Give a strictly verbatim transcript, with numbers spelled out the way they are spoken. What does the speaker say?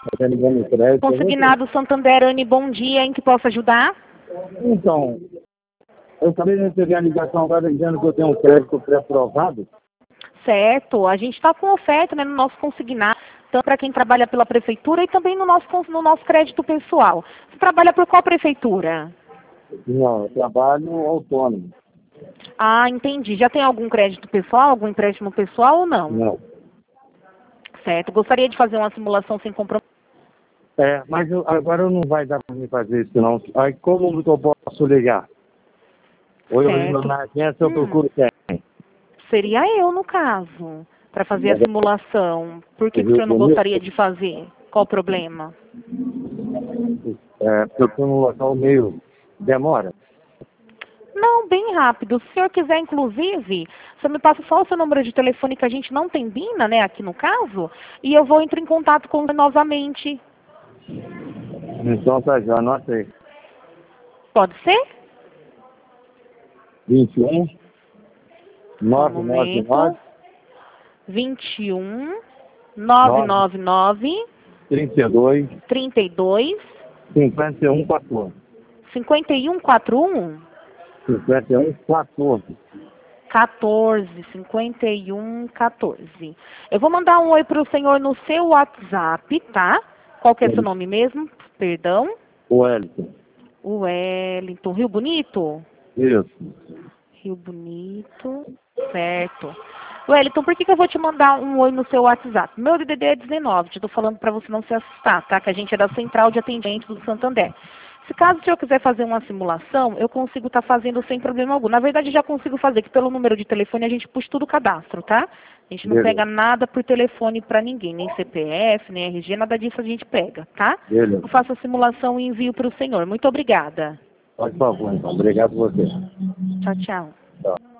Tá ligando o crédito. Consignado Santander, Anne, bom dia, em que posso ajudar? Então, eu acabei de receber a ligação agora dizendo que eu tenho um crédito pré-aprovado. Certo, a gente está com oferta, né, no nosso consignado, tanto para quem trabalha pela prefeitura e também no nosso, cons- no nosso crédito pessoal. Você trabalha por qual prefeitura? Não, eu trabalho autônomo. Ah, entendi. Já tem algum crédito pessoal, algum empréstimo pessoal ou não? Não. Certo, gostaria de fazer uma simulação sem compromisso. É, mas eu, agora não vai dar para mim fazer isso, não. Aí como que eu posso ligar? Ou eu ligo Certo. na agência, eu Hum. procuro quem? Seria eu, no caso, para fazer a simulação. Por que, que o senhor não gostaria de fazer? Qual o problema? É, porque eu estou num local meio... Demora? Não, bem rápido. Se o senhor quiser, inclusive, você me passa só o seu número de telefone, que a gente não tem BINA, né, aqui no caso, e eu vou entrar em contato com você novamente. Então tá já, anotei. Pode ser? vinte e um, Só um nove nove momento. nove, vinte e um, nove nove nove, trinta e dois, trinta e dois, cinquenta e um, quatorze. cinquenta e um, quarenta e um, cinquenta e um, quatorze. quatorze, cinquenta e um, quatorze. Eu vou mandar um oi para o senhor no seu WhatsApp, tá? Qual que é seu nome mesmo? Perdão. O Wellington. O Wellington. Rio Bonito? Isso. Rio Bonito. Certo. Wellington, por que, que eu vou te mandar um oi no seu WhatsApp? Meu D D D é dezenove, te tô falando para você não se assustar, tá? Que a gente é da Central de Atendimento do Santander. Se caso o senhor quiser fazer uma simulação, eu consigo estar fazendo sem problema algum. Na verdade, já consigo fazer, que pelo número de telefone a gente puxa tudo o cadastro, tá? A gente não Beleza. pega nada por telefone para ninguém, nem C P F, nem R G, nada disso a gente pega, tá? Beleza. Eu faço a simulação e envio para o senhor. Muito obrigada. Por favor, então. Obrigado a você. Tchau, tchau. Tchau.